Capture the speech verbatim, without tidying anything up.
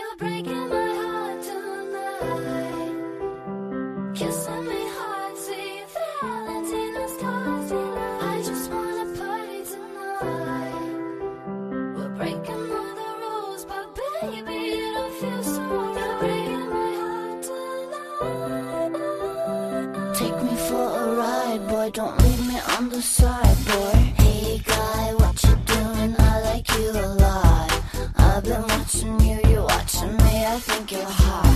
You're breaking my heart tonight. Kissing me hard, sweet Valentina's stars. I just wanna party tonight. We're breaking all the rules, but baby, it don't feel so right. You're breaking my heart tonight. Take me for a ride, boy, don't leave me on the side, boy. Hey guy, what you doing? I like you a lot. I've been watching you, you're watching me, I think you're hot.